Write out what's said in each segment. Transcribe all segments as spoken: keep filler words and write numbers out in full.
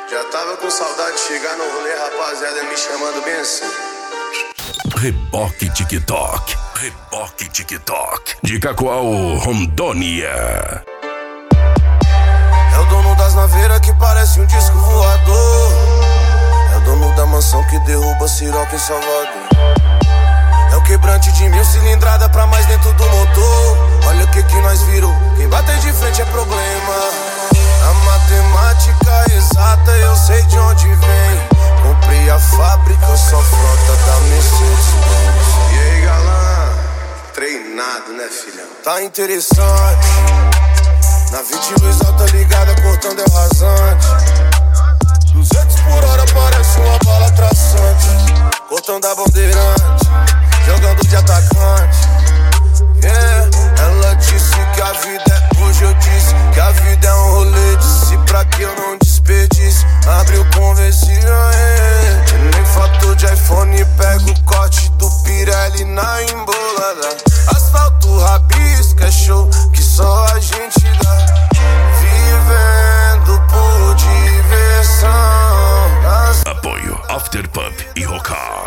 Já tava com saudade de chegar no rolê, rapaziada, me chamando bem assim. Reboque TikTok, Reboque TikTok, de Cacoal, Rondônia. É o dono das naveiras que parece um disco voador. É o dono da mansão que derruba Siroca em Salvador. É o quebrante de mil cilindrada pra mais dentro do motor. Olha o que que nós virou, quem bater de frente é problema. A matemática exata eu sei de onde vem. Comprei a fábrica, só frota da Mercedes-Benz. E aí, galã? Treinado, né, filhão? Tá interessante. Na vinte luz alta ligada, cortando é o rasante. Duzentos por hora parece uma bala traçante. Cortando a bandeirante, jogando de atacante. Yeah, ela disse que a vida é hoje, eu disse que a vida é um rolê. Disse pra que eu não desperdice. Abre o conversível, yeah. Nem fator de iPhone, pega o corte do Pirelli na embolada. Asfalto, rabisca, é show que só a gente dá. Vivendo por diversão. Apoio After Pump e Rocar.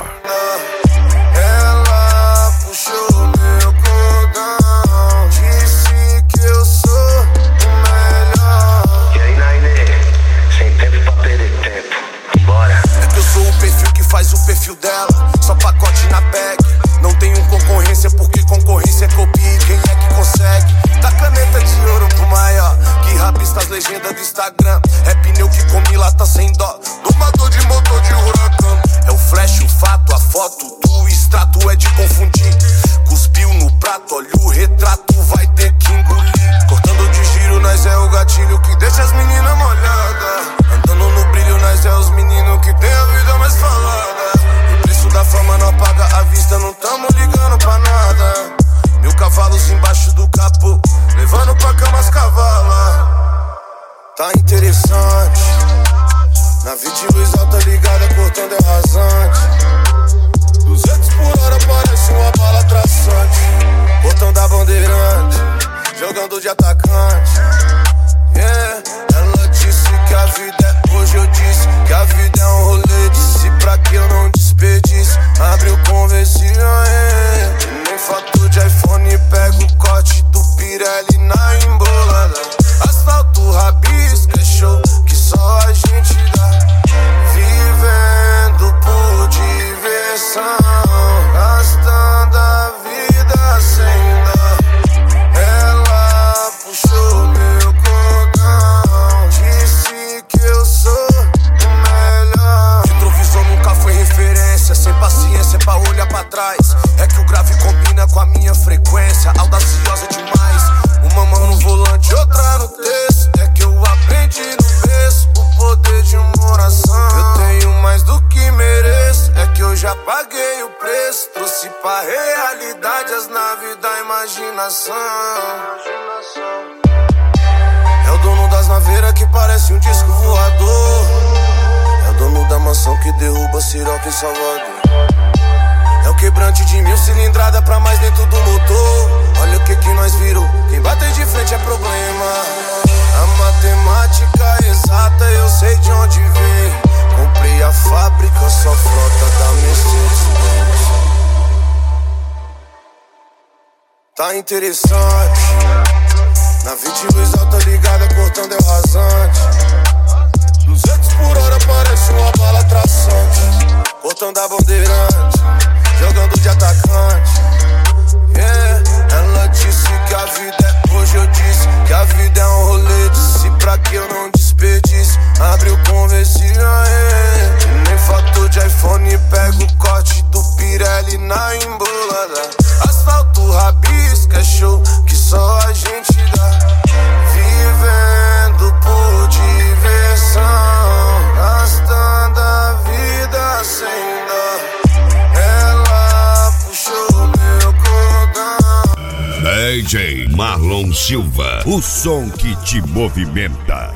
Ela puxou meu cordão, disse que eu sou o melhor. E aí, Nainê, sem tempo pra perder tempo, bora. É que eu sou o perfil que faz o perfil dela, só pacote na bag. Não tenho concorrência porque concorrência é copia. Quem é que consegue? Da caneta de ouro pro maior, que rabisca as legendas do Instagram. É pneu que come lata sem dó, domador de motor de huracão. É o flash, o fato, a foto do extrato é de confundir. Cuspiu no prato, olha o retrato, vai ter que engolir. Cortando de giro, nós é o gatilho que deixa as meninas molhadas. Andando no brilho, nós é os meninos que tem a vida mais falada. O preço da fama não paga a vista, não tamo ligando pra nada. Mil cavalos embaixo do capô, levando pra cama as cavalas. Tá interessante. Na vinte luz alta ligada, cortando é rasante. Duzentos por hora parece uma bala traçante. Cortando a bandeirante, jogando de atacante. Yeah, ela disse que a vida é hoje, eu disse que a vida é um rolê. Disse pra que eu não desperdice. Abre o conversível, yeah. E nem fator de iPhone, pega o corte do Pirelli na embolada. Asfalto, rabisca, é show que só a gente dá. Vivendo por diversão, gastando a vida sem dó. Ela puxou meu cordão, disse que eu sou o melhor. Retrovisor nunca foi referência, sem paciência pra olhar pra trás. É que o grave combina com a minha frequência, audaciosa demais. Uma mão no volante, outra no texto. É que eu aprendi no berço o poder de uma oração. Eu tenho mais do que mereço, é que eu já paguei o preço. Trouxe pra realidade as naves da imaginação. É o dono das naveiras que parece um disco voador. É o dono da mansão que derruba Siroca em Salvador. É o quebrante de mil cilindrada pra mais dentro do motor. Olha o que que nós virou, quem bater de frente é problema. A matemática exata eu sei de onde vem. Comprei a fábrica, só frota da Mercedes-Benz. Tá interessante. Na vinte luz alta ligada, cortando é o rasante. Duzentos por hora parece uma bala traçante. Cortando a bandeirante, jogando de atacante. Yeah, ela disse que a vida é hoje, eu disse que a vida é um rolê. Disse pra que eu não desperdice. Abre o conversível, yeah. E nem fator de iPhone, pega o corte do Pirelli na embolada. Asfalto, rabisca, é show que só a gente dá. Vivendo por diversão, gastando a vida sem dó. Ela puxou meu cordão. D J Marlon Silva, o som que te movimenta.